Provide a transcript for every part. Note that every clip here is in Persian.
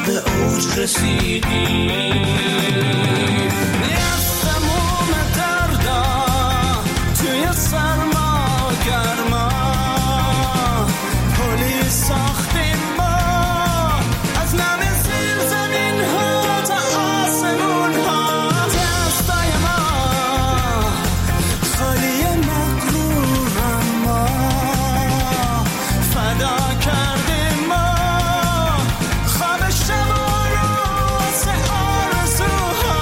به اوج رسیدی نیستموم دردم توی سرما گرما پلی ساختیم ما از نم زیر زمین ها تا آسمون ها دستای ما خالی مغرورم ما فدا کردیم ما خواب شبا رو واسه آرزوها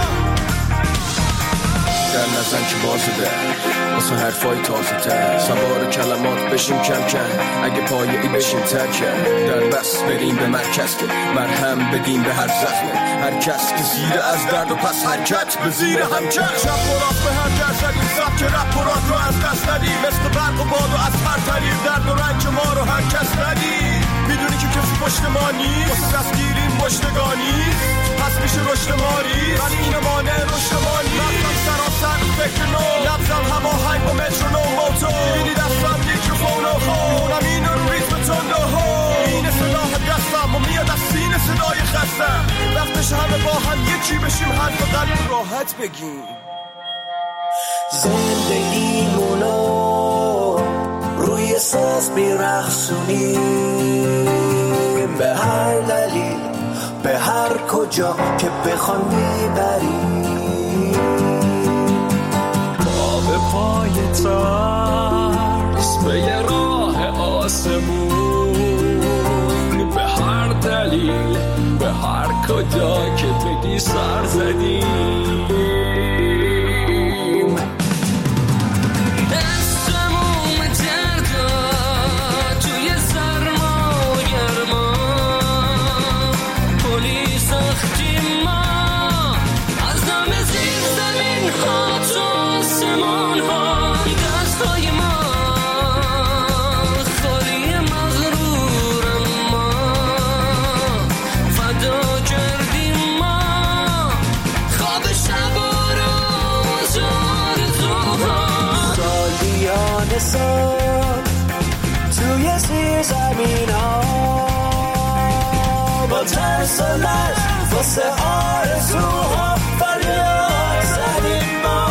در نزن که بازده واسه حرفای تازه تر سوار کلمات بشیم کم کم اگه پایه‌ای بشیم ترکه در بس بریم به مرکز که مرهم بدیم به هر زخم هر کس که زیر از درد و پس حرکت به زیر همچه شب و راست به هر جر شدیم سب که رب و راد رو از دست ندیم مثل برق و باد و از پرتریم درد و رنج ما رو هر کس ندیم میدونی که کسی پشت ما نیست واسه دست گیریم پشتگانی پس میشه رشد ماری ولی این مانع رشد ما نیست رفتم سراسر فکر نو نبزم هوا هنگ با مترونوم موتور میبینی دستم میکروفون و خونم این رو ریتم تنده ها این صداه دستم و میاد از سینه صدای خستم وقتش همه با هم یکی بشیم حرف قلب راحت بگیم زندگیمونو روی ساز میرخصونیم به هر دلیل به هر کجا که بخوان میبریم با به پای ترس به یه راه آسمون به هر دلیل به هر کجا که بگی سر زدیم توی زیر زمین ها با ترس و لرز واسه آرزوها فریاد زدیم ما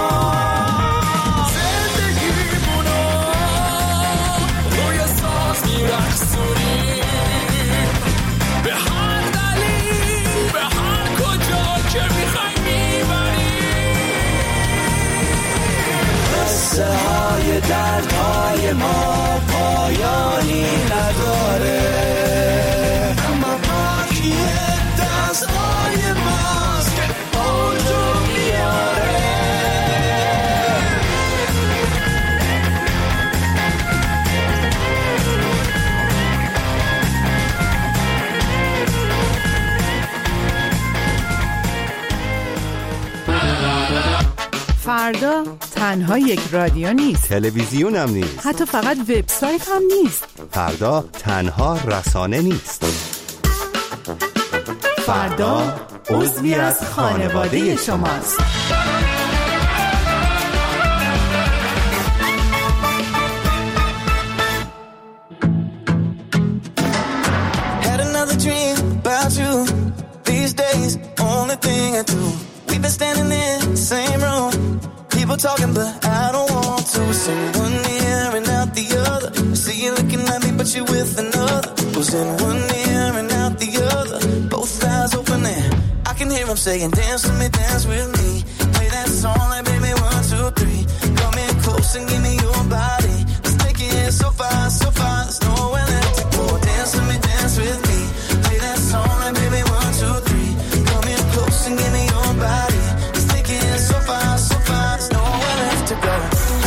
زندگیمونو روی ساز میرخصونیم به هر دلیل به هر کجا که میخوای میبریم قصه های دردهای ما پایانی نداره اما باقی دستهای ماست که اوجو میاره فردا تنها یک رادیو نیست، تلویزیون هم نیست، حتی فقط وبسایت هم نیست. فردا تنها رسانه نیست. فردا عضوی از خانواده شماست. Had another dream about you. These days, only thing I do. We've been standing in the same room. People talking, but I don't want to. Sing one ear and out the other. I see you looking at me, but you're with another. Who's in one ear and out the other? Both eyes open there. I can hear them saying, dance with me, dance with me. Play that song like baby 1, 2, 3. Come in close and give me your body. Let's take it so far, so far. There's nowhere left to go. Dance with me, dance with me. Play that song like baby 1, 2, 3. Come in close and give me your body. Let's take it so far, so far. There's nowhere left to go.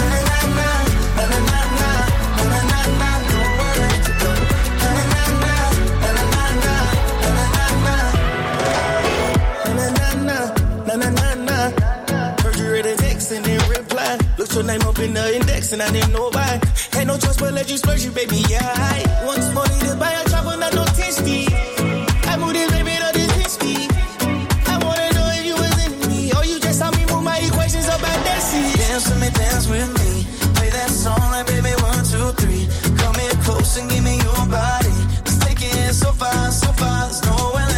Looked your name up in the index and I didn't know why. Had no choice but let you splurge you, baby, yeah. Once more needed by a chopper, not no tasty. I moved this baby to this history. I wanna know if you was in me or you just saw me move my equations up at that seat. Dance with me, dance with me. Play that song like baby 1, 2, 3. Come in close and give me your body. Let's take it so far, so far. There's nowhere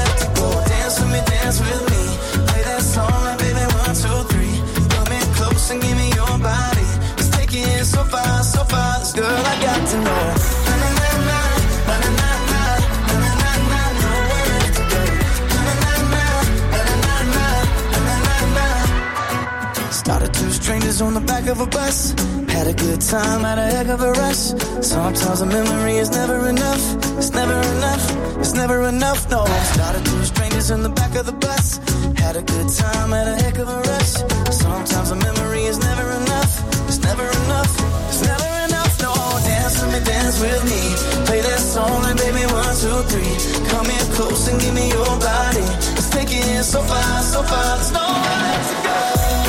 on the back of a bus. Had a good time, had a heck of a rush. Sometimes a memory is never enough. It's never enough, it's never enough, no. Started two strangers in the back of the bus. Had a good time, had a heck of a rush. Sometimes a memory is never enough. It's never enough, it's never enough, no. Dance with me. Play that song like baby 1, 2, 3. Come here close and give me your body. Let's take it so far, so far. There's nowhere left to go.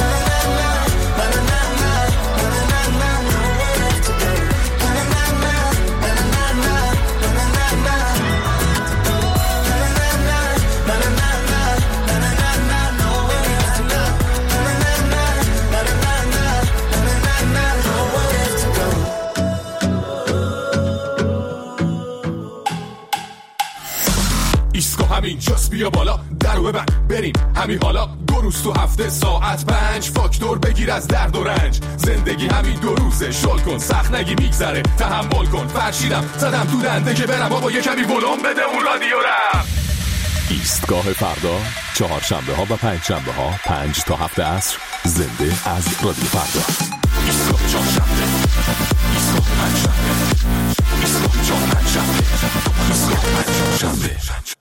اینجاست بیا بالا درو ببند بریم همین حالا 2 روز تو هفته ساعت 5 فاکتور بگیر از درد و رنج زندگی همین 2 روزه شل کن سخت نگی میگذره تحمل کن فرشیدم زدم تو دنده که برم بابا یه کمی ولوم بده اون رادیو رم ایستگاه فردا چهارشنبه ها و پنجشنبه ها 5 تا 7 عصر زنده از رادیو فردا ایستگاه چهارشنبه ایستگاه پنجشنبه ایستگاه چهارشنبه ایستگاه پنجشنبه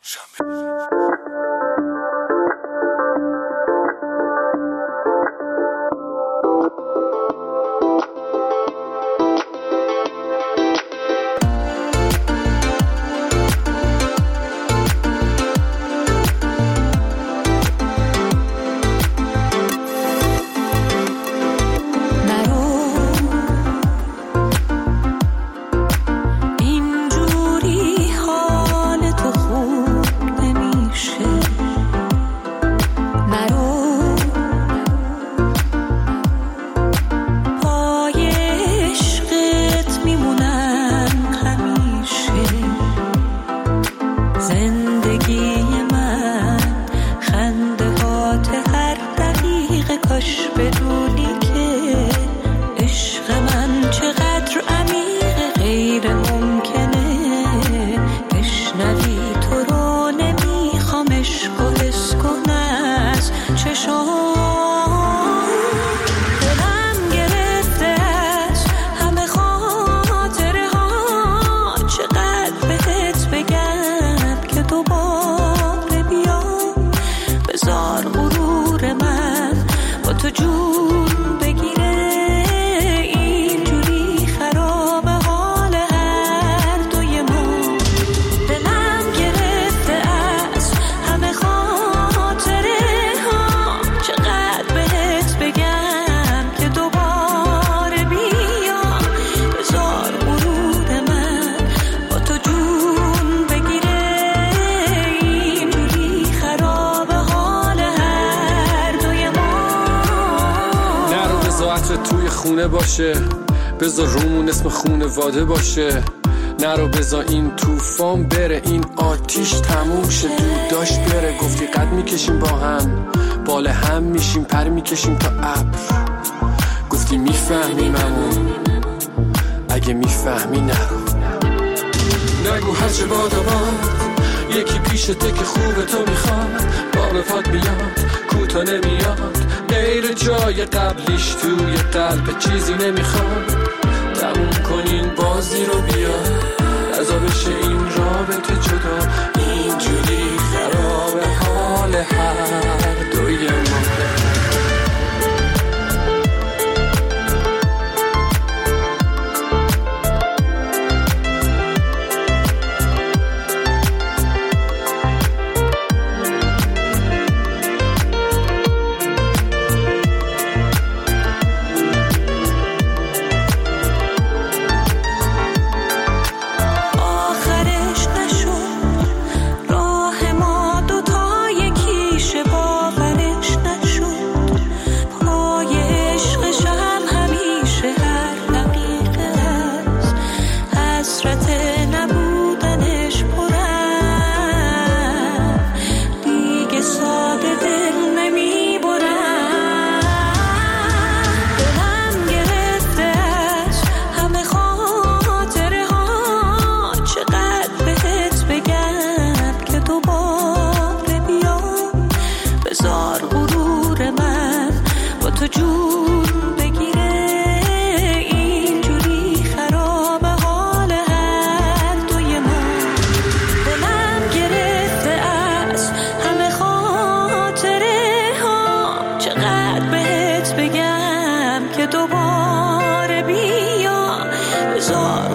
باشه بذار رومون اسم خونواده باشه نرو بذار این طوفان بره این آتیش تموم شه دود داشت بره گفتی قد میکشیم با هم بال هم میشیم پر میکشیم تا ابر گفتی میفهمیممون اگه میفهمی نرو نگو هرچه باد و باد یکی پیشته که خوبه تو میخواد با پات میاد کوتا نمیاد غیر جای قبلیش توی قلب چیزی نمیخواد تموم کنین بازی رو بیا رضا بشه این رابطه جدا اینجوری خراب حال هر دوی ما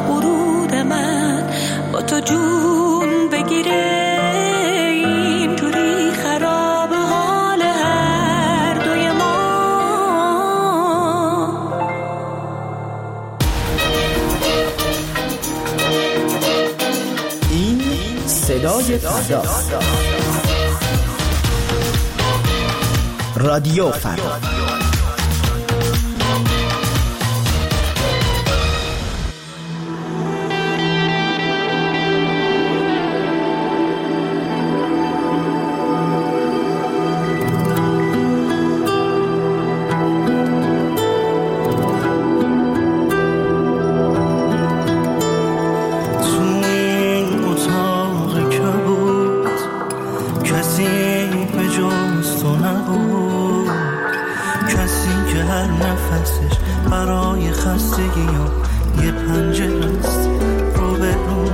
ورود من با تو جون بگیره، اینجوری خراب حال هر دوی ما. این صدای فردا، رادیو فردا. برای خستگی یه پنجره است رو به رو،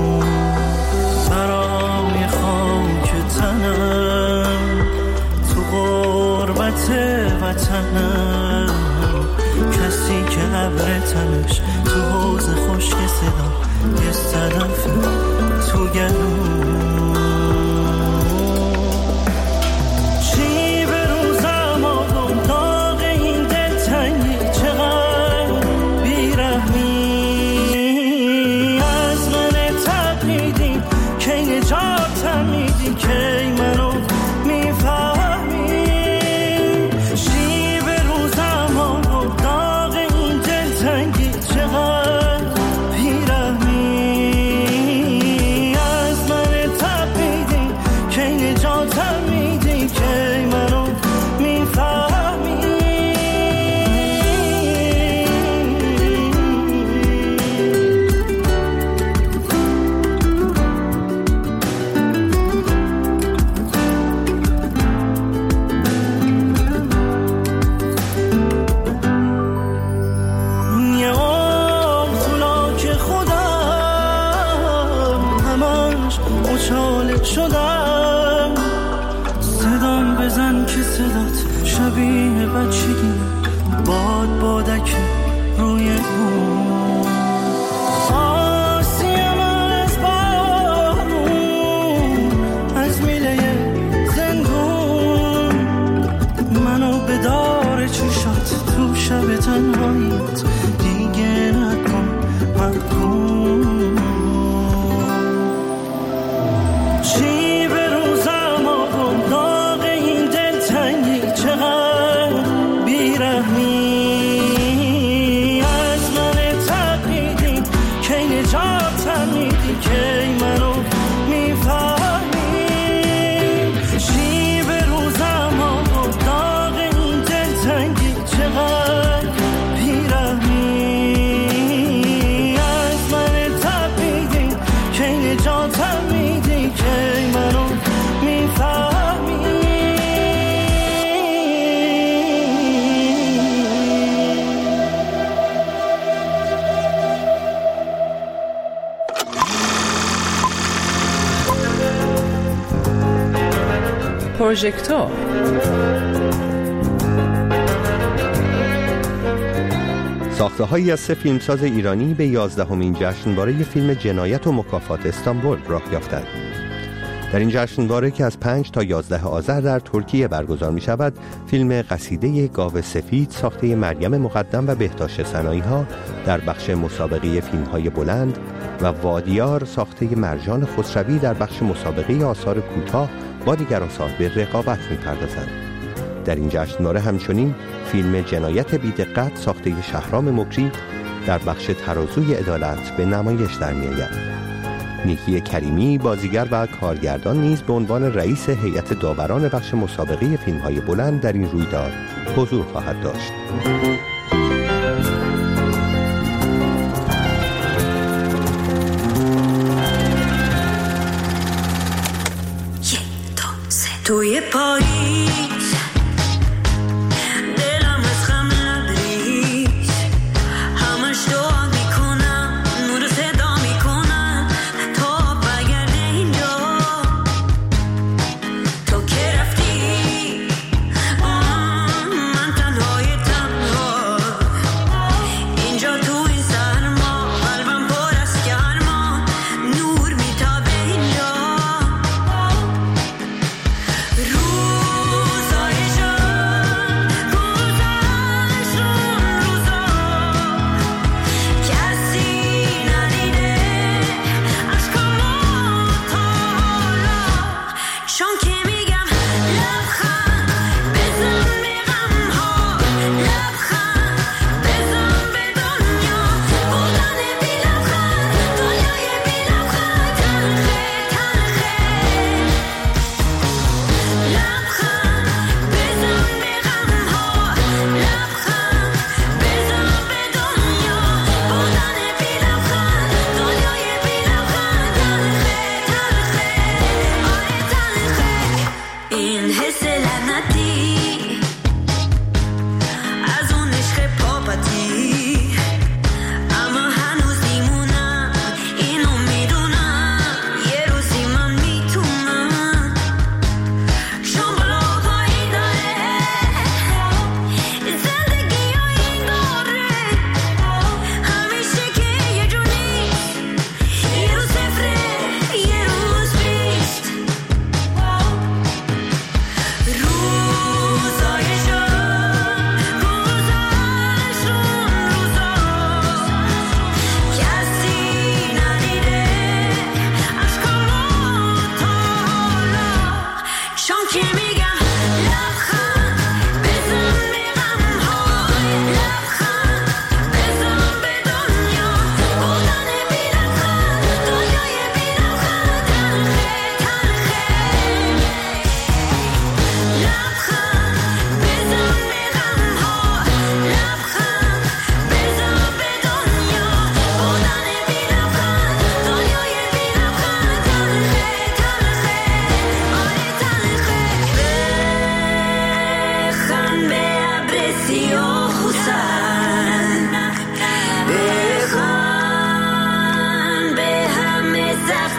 برای خاک تنم تو غربت وطنم، کسی که ابر تنش تو حوض خشک صدا یه صدف تو گلوم. شدم صدام بزن که صدات شبیه بچگی باد بادک روی اون آسیم از بارون از میله زندون منو به دار چشات تو شب تنهاییت دیگه نکن محکوم. پروژکتور ساخته‌هایی از 3 فیلمساز ایرانی به 11مین جشنواره فیلم جنایت و مکافات استانبول راه یافتند. در این جشنواره که از 5 تا 11 آذر در ترکیه برگزار می شود، فیلم قصیده گاو سفید ساخته مریم مقدم و بهداشت سنایی‌ها در بخش مسابقه فیلم‌های بلند و وادیار ساخته مرجان خسروی در بخش مسابقه آثار کوتاه با دیگر آثار به رقابت می‌پردازند. در این جشنواره همچنین فیلم جنایت بی‌دقت ساخته شهرام مکری در بخش ترازوی عدالت به نمایش در می‌آید. نیکی کریمی بازیگر و کارگردان نیز به عنوان رئیس هیئت داوران بخش مسابقه فیلم‌های بلند در این رویداد حضور خواهد داشت. توی پاییز دلم از غم لبریز همش دعا میکنم نور صدا میکنم تا برگرده اینجا تو که رفتی من تنهای تنها اینجا تو این سرما قلبم پر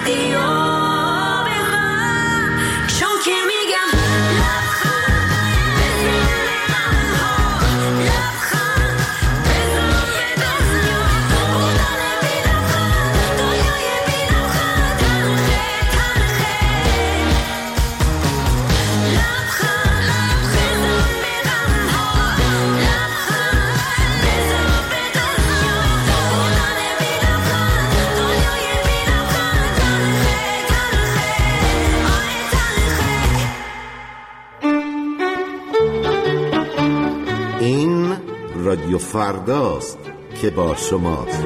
وقتی آبم چون که میگم لبخند بزن ها لبخند بزن به دنیا بودن بی لبخند دنیای بی لبخند تلخه این رادیو فرداست که با شماست.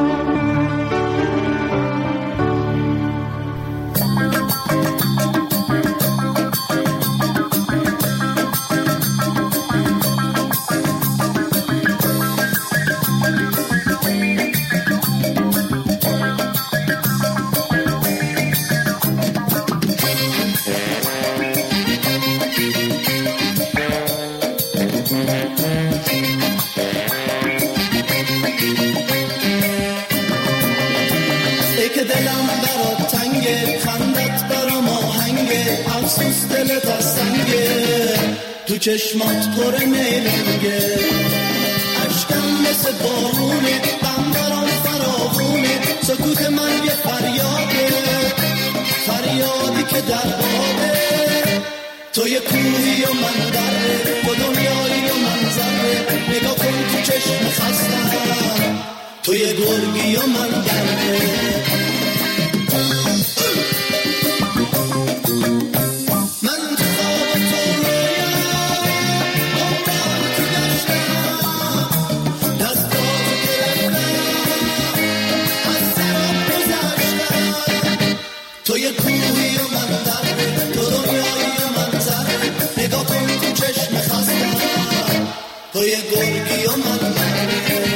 تو چشمات پر نیلنگه عشقم مثل بارونه غم برام فراوونه سکوت من یه فریاده فریادی که در بابه تو یه کوهی و من دره تو دنیایی و من ذره نگاه کن تو چشم خستم تو یه گرگی و من دره تو یه کوهی و من دره تو دنیایی و من ذره نگاه کن تو چشم خستم تو یه گرگی و من دره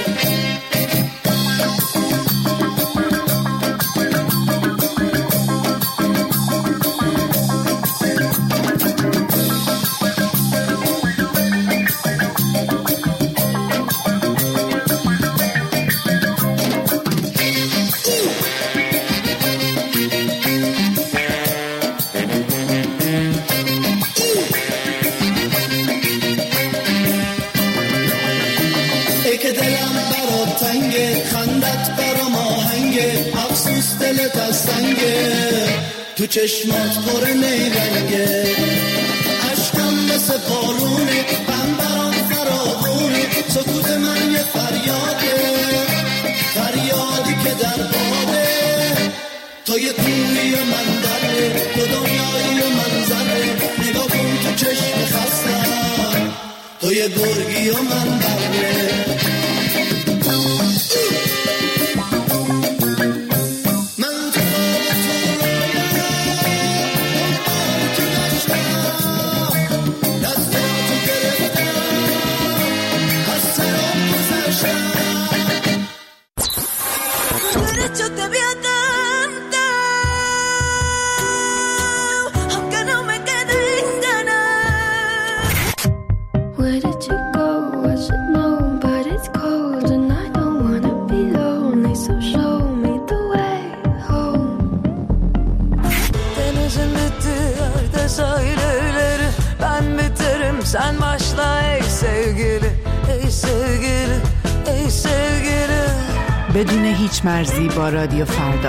تو چشمات پر نیرنگه عشقم مثل بارونه غم برام فراوونه سکوت من یه فریاده فریادی که در بابه تو یه کوهی و من دره تو دنیایی و من ذره نگاه کن تو چشم خستم تو یه گرگی و من دره Sen başla ey sevgili, ey sevgili, ey sevgili. بدون هیچ مرزی با رادیو فردا.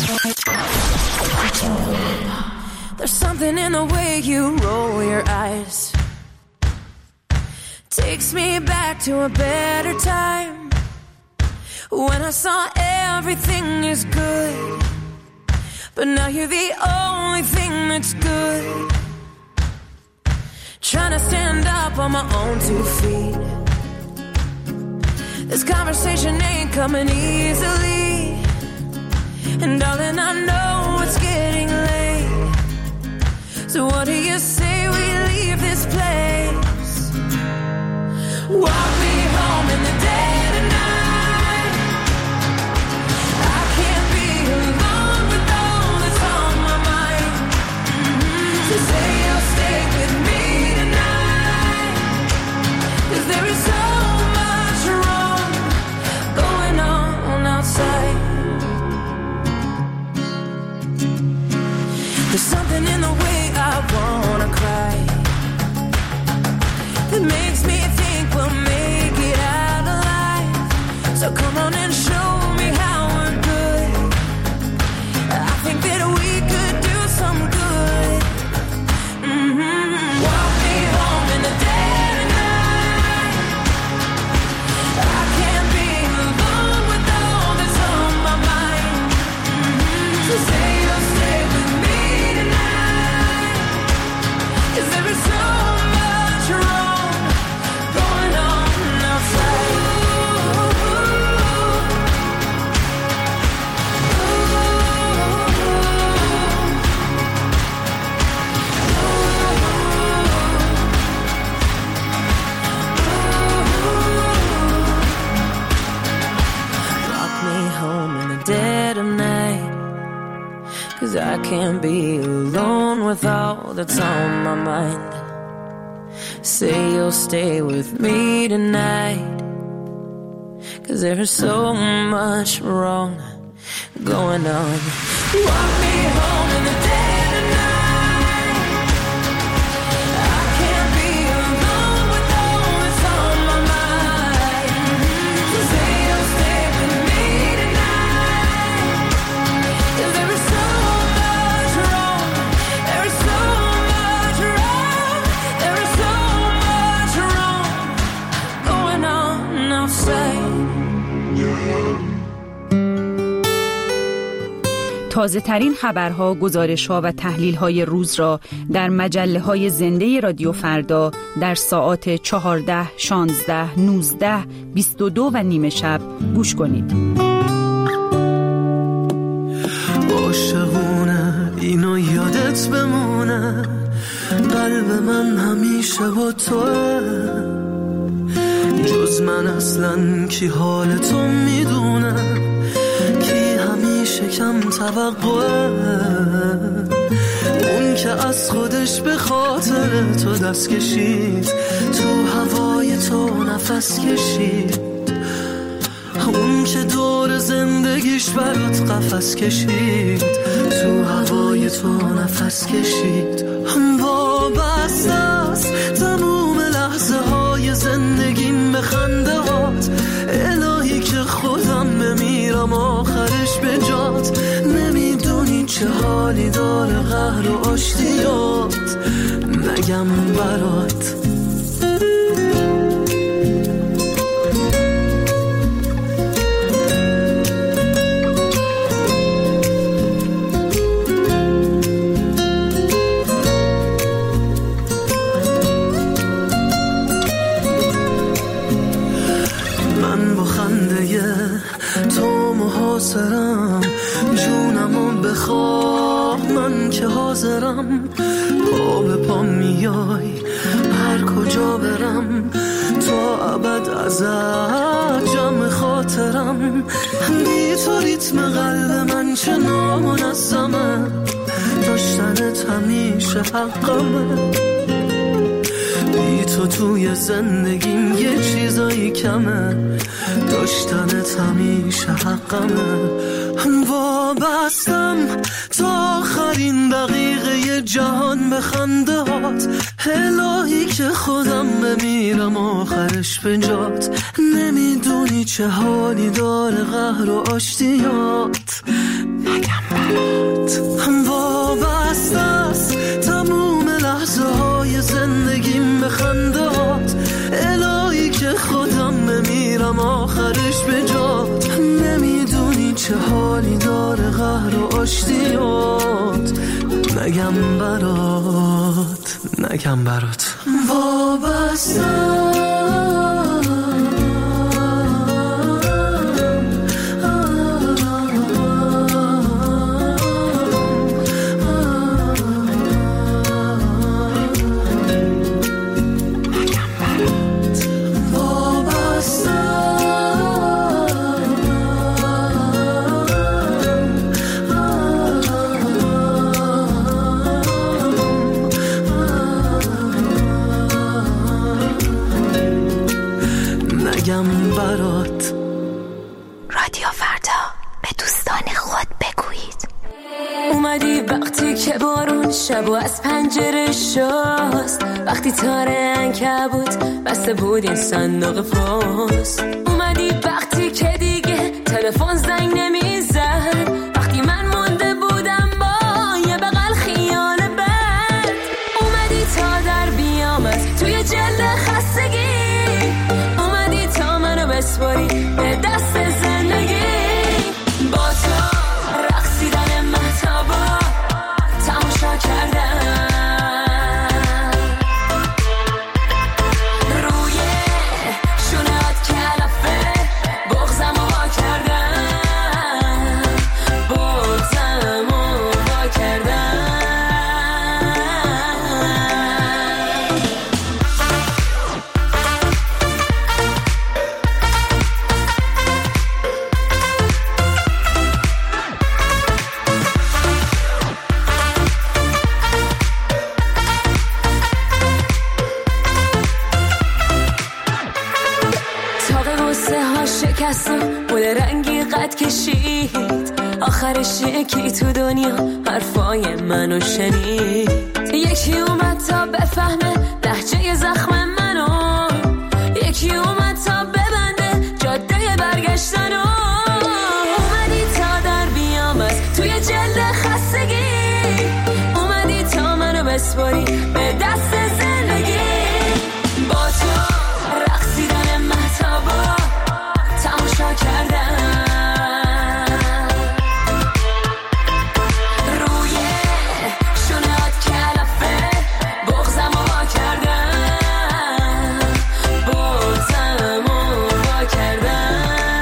There's something in the way you roll your eyes. Takes me back to a better time when I saw everything is good, but now you're the only thing that's good. Trying to stand up on my own 2 feet. This conversation ain't coming easily, and darling, I know it's getting late. So what do you say we leave this place? Walk me home in the dead of night. I can't be alone with all that's on my mind. So say you'll stay with me. There is so much wrong going on outside. So come on and show me how we're good. I think that we could do some good. Walk me home in the dead of night. I can't be alone with all that's on my mind. So say you'll stay with me tonight. 'Cause there is so much wrong going on outside. Rock me home in the dead of night. 'Cause I can't be alone with all that's on my mind. Say you'll stay with me tonight. 'Cause there's so much wrong going on. Walk me home in the dead of night. I can't be alone with all that's on my mind. Say you'll stay with me tonight. 'Cause there is so much wrong. There is so much wrong. There is so much wrong going on outside. تازه ترین خبرها، گزارش‌ها و تحلیل‌های روز را در مجله‌های زنده رادیو فردا در ساعات 14، 16، 19، 22 و نیمه شب گوش کنید. عاشقونه اینو یادت بمونه، قلب من همیشه با توه، جز من اصلاً کی حال تو میدونه، کی همیشه کم توقعه، اون که از خودش به خاطر تو دست کشید، تو هوای تو نفس کشید، اون که دور زندگیش برات قفس کشید، تو هوای تو نفس کشید. وابسته است تموم لحظه های زندگیم به خنده هات، الهی که خودم بمیرم آخرش به جات، نمیدونی چه حالی داره قهر و آشتیات، نگم برات. تو محاصرم، جونمو بخواه من که حاضرم، پا به پا میای هر کجا برم، تا ابد ازت جمع خاطرم، بی تو ریتم قلب من چه نامنظمه، داشتنت همیشه حقمه، بی تو توی زندگیم یه چیزایی کمه، داشتنت همیشه حقمه. وابستم تا آخرین دقیقه جهان به خنده هات، الهی که خودم بمیرم آخرش به جات، نمیدونی چه حالی داره قهر و آشتیات، نگم برات. وابسته است تموم لحظه های زندگیم به خنده هات، الهی که خودم بمیرم آخرش به جات، نمیدونی چه حالی داره قهر و آشتیات، نگم برات، نگم برات. وابستم برات. رادیو فردا، به دوستان خود بگویید. اومدی وقتی که بارون شبو از پنجره شست، وقتی تار عنکبوت بسته بود این صندوق پست، اومدی وقتی که تلفن زنگ نمیزد وقتی من مونده بودم با یه بغل خیال بد. اومدی تا در بیامد توی جلد خستگی، اومدی تا منو بسپاری به دست زندگی. با تو رقصیدن مهتابا تماشا کردم، روی شونهات کلافه بغزم رو وا کردم، بغزم رو وا کردم. بوده رنگی قد کشید، آخرش یکی تو دنیا حرفای منو شنید. یکی اومد تا بفهمه لهجه زخم منو، یکی اومد تا ببنده جاده برگشتنو. اومدی تا در بیامد توی جلد خستگی، اومدی تا منو بسپاری به دست زندگی. با تو رقصیدن مهتابا تماشا کردم، روی شونهات کلافه بغزم رو وا کردم، بغزم رو وا کردم.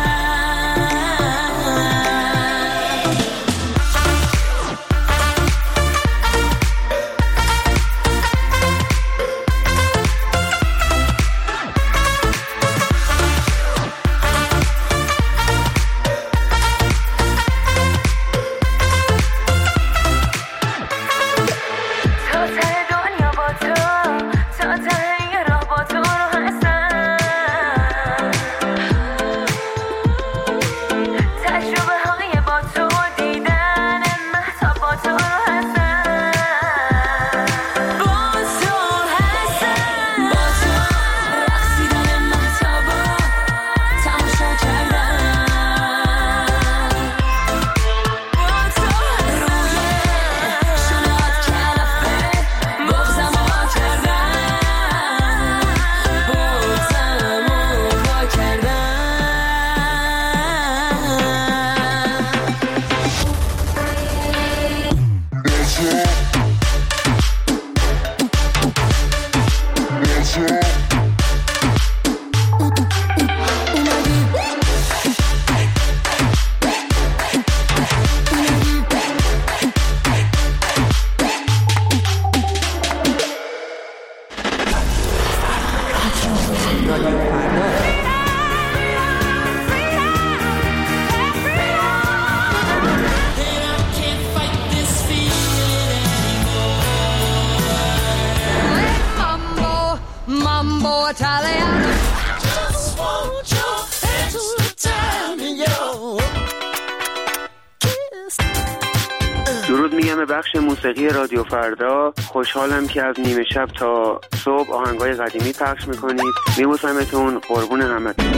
درود میگم به بخش موسیقی رادیو فردا. خوشحالم که از نیمه شب تا صبح آهنگای قدیمی پخش میکنید. میبوسمتون، قربون همتون.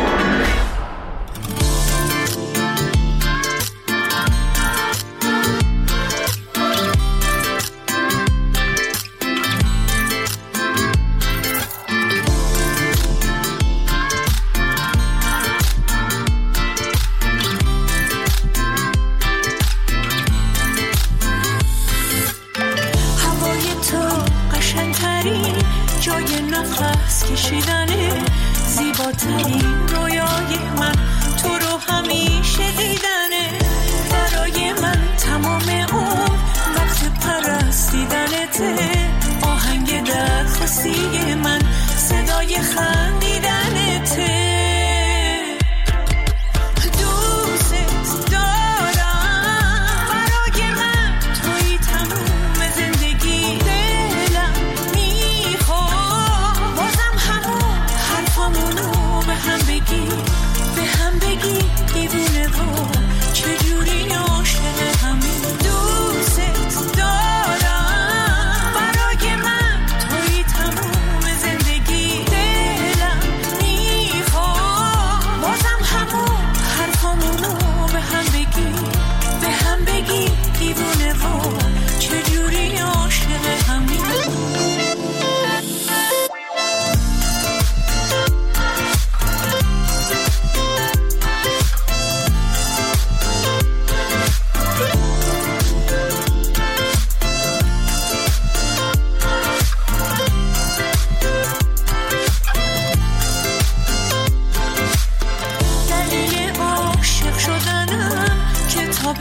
زیباترین رویای من تو رو همیشه دیدنه، برای من تمام اون وقت پرستیدنته. آهنگ درخواستی من صدای خندیدنته. دوست دارم، برای من توی تموم زندگی. دلم میخواد بازم همون حرفامونو به هم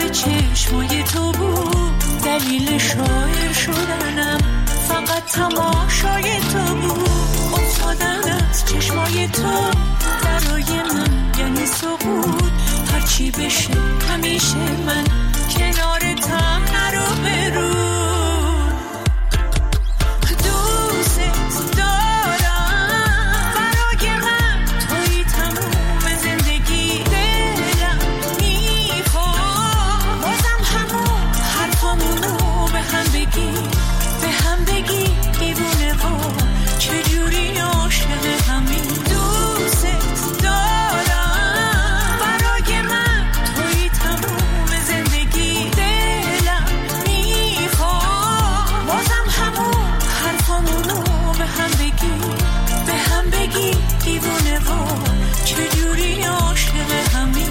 چشمای تو بود دلیل شاعر شدنم، فقط تماشای تو بود. افتادن از چشمای تو برای من یعنی سقوط. هرچی بشه همیشه من کنارتم، نرو برو. دوست دارم، برای من توی تموم زندگی. دلم میخواد بازم همون حرفامونو به هم بگی دیوونه و چجوری عاشق همین. دوست دارم، برای من توی تموم زندگی. دلم میخواد بازم همون حرفامونو به هم بگی دیوونه و چجوری عاشق همین.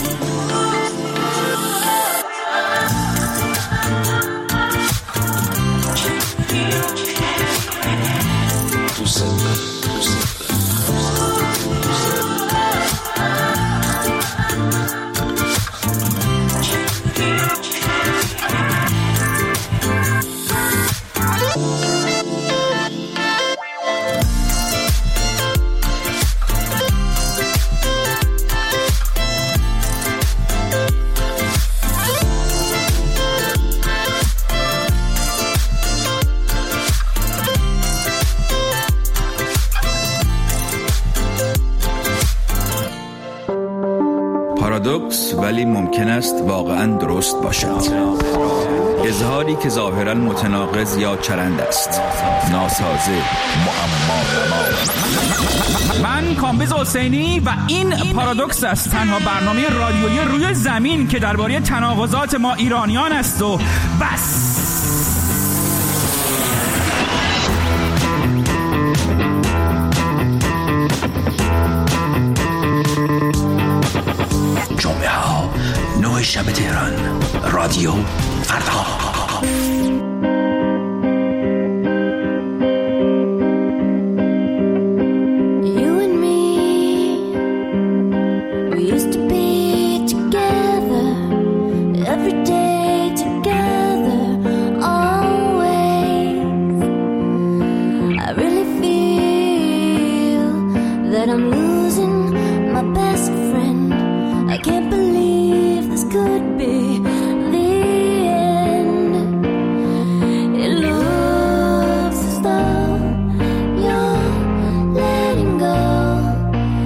پارادوکس ولی ممکن است واقعا درست باشد. اظهاری که ظاهرا متناقض یا چرند است، ناسازه، معما. من کامبیز حسینی و این پارادوکس است، تنها برنامه رادیویی روی زمین که درباره تناقضات ما ایرانیان است و بس. جمعه ها 9 شب تهران، رادیو فردا.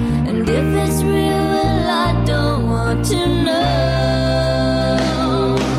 If it's real, well, I don't want to know.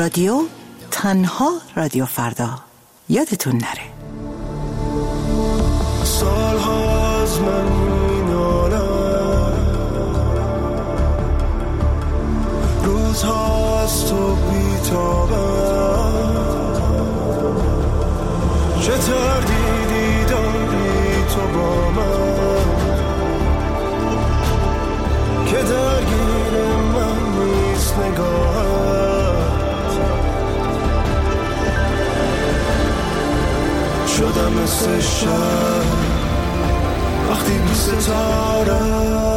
رادیو، تنها رادیو فردا. یادتون نره. سالها از من مینالم، روزها از تو بیتابم، چه تردیدی داری تو با من که درگیر من نیست نگاهت. شدم مثل شب وقتی بی ستاره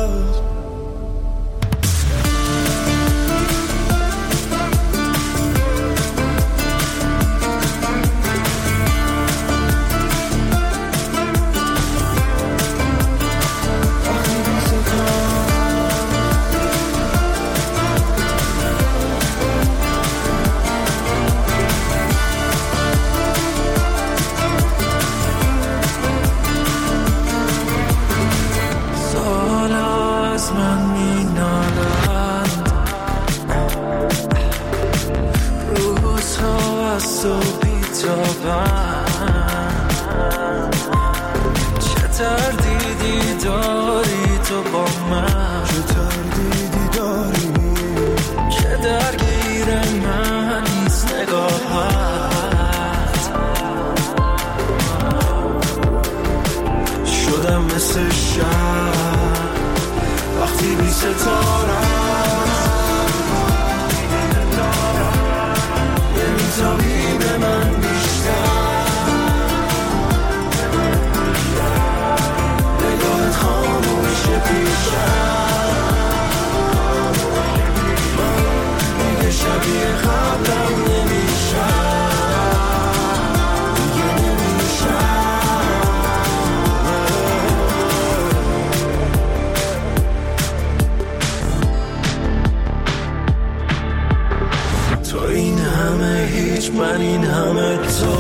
من این همه تو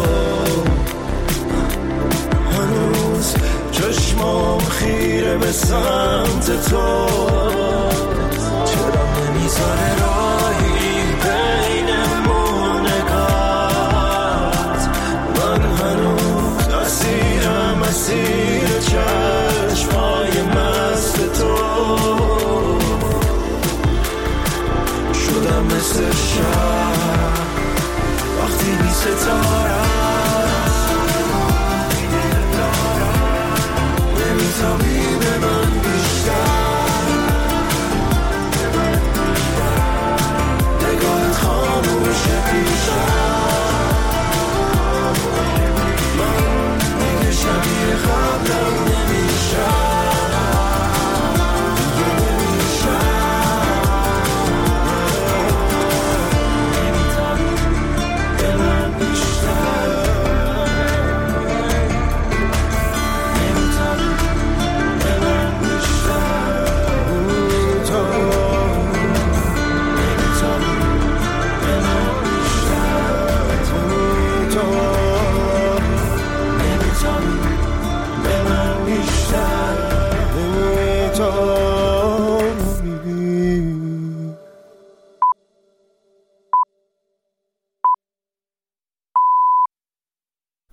هنوز چشمام خیره به سمت تو